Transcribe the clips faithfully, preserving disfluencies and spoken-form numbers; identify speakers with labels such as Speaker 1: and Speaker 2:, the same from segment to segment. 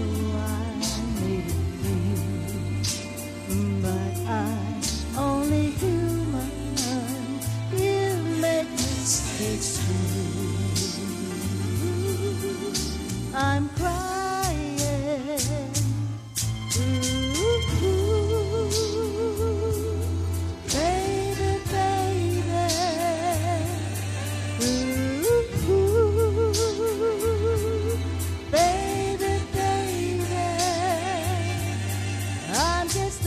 Speaker 1: I made it through, but I'm only human. You make mistakes too. I'm crying. Ooh, baby, baby. Ooh, baby, baby. I'm just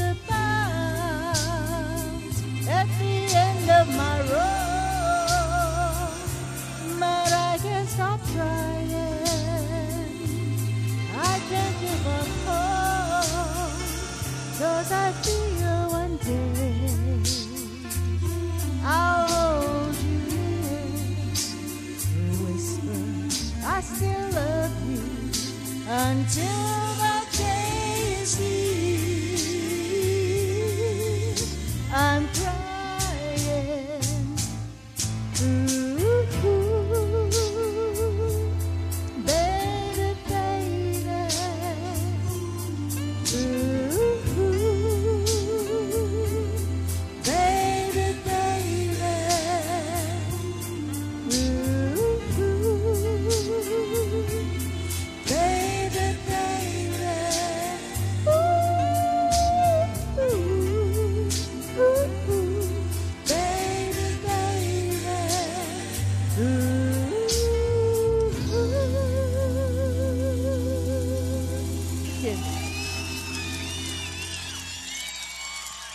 Speaker 1: about at the end of my road, but I can't stop trying. I can't give up hope, 'cause I feel one day I'll hold you near and whisper I still love you until the day is here. I'm crying.